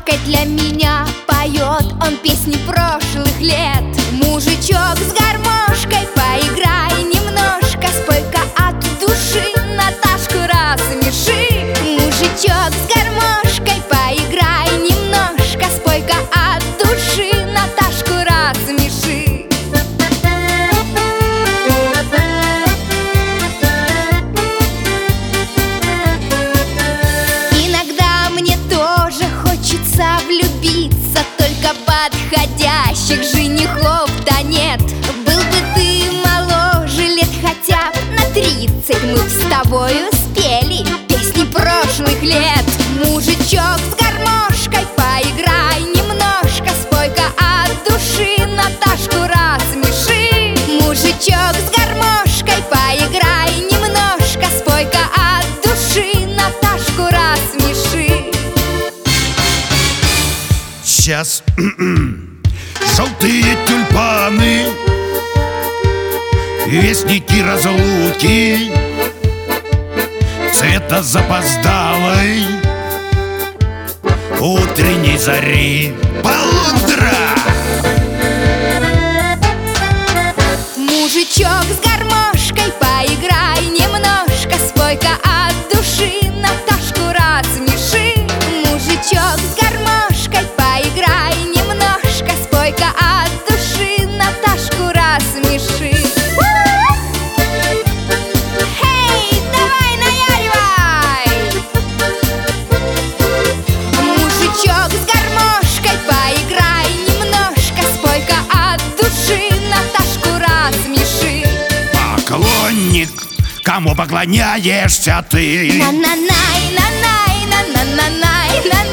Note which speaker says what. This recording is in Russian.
Speaker 1: гармошкой для меня поет он песни прошлых лет. Мужичок с гармошкой, поиграй немножко, спой-ка от души, Наташку рассмеши. Мужичок с гармошкой, поиграй немножко, спой-ка от души, Наташку рассмеши. Иногда мне тоже хочется влюбиться, только подходящих женихов-то нет. Был бы ты моложе лет хотя б на 30, мы б с тобою спели песни прошлых лет. Мужичок с гармошкой, поиграй немножко, спой-ка от души, Наташку рассмеши. Мужичок с гармошкой, поиграй немножко, спой-ка от души, Наташку рассмеши.
Speaker 2: Сейчас желтые тюльпаны, вестники разлуки, цвета запоздалой утренней зари полутра.
Speaker 1: Мужичок с гармошкой, поиграй немножко, спой-ка от души, Наташку рассмеши. Мужичок с гармошкой, поиграй немножко, спой-ка от души, Наташку рассмеши. Эй, давай наяривай! Мужичок с гармошкой, поиграй немножко, спой-ка от души, Наташку рассмеши.
Speaker 2: Поклонник, кому поклоняешься ты?
Speaker 1: На-на-най, на-най, на-на-най, на-най.